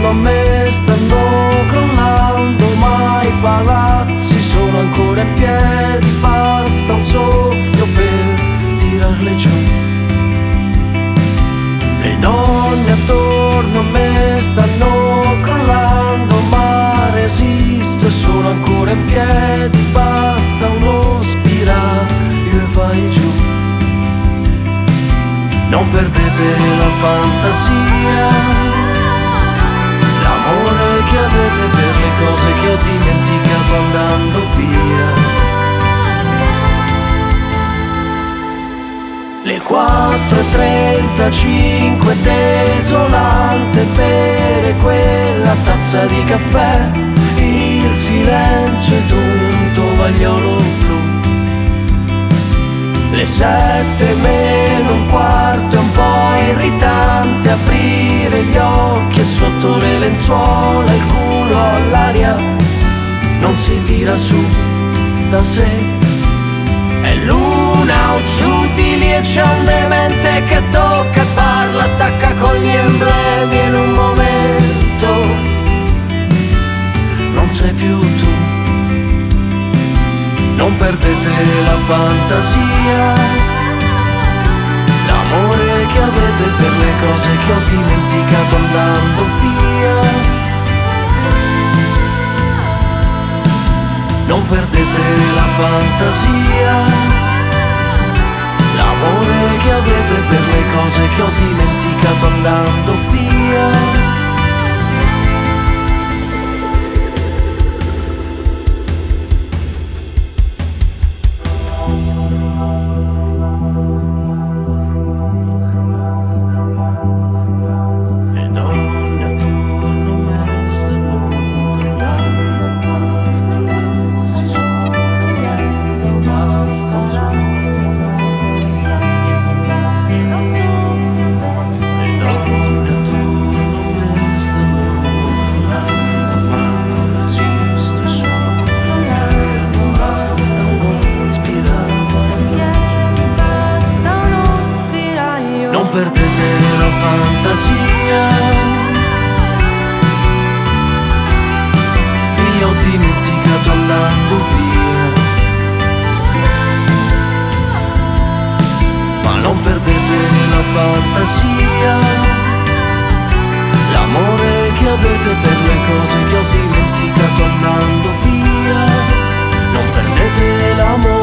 attorno a me stanno crollando, ma i palazzi sono ancora in piedi, basta un soffio per tirarle giù. Le donne attorno a me stanno crollando, ma resisto e sono ancora in piedi, basta uno spiraglio e vai giù. Non perdete la fantasia, l'amore che avete per le cose che ho dimenticato andando via. Le 4:35 desolante bere quella tazza di caffè, il silenzio ed un tovagliolo blu. Le 7:45 è un po' irritante aprire gli occhi e sotto le lenzuola il culo all'aria non si tira su da sé. È l'una utili e c'è un demente che tocca e parla, attacca con gli emblemi in un momento non sei più tu. Non perdete la fantasia, l'amore che avete per le cose che ho dimenticato andando via. Non perdete la fantasia, l'amore che avete per le cose che ho dimenticato andando via. Non perdete la fantasia, vi ho dimenticato andando via. Ma non perdete la fantasia, l'amore che avete per le cose che ho dimenticato andando via. Non perdete l'amore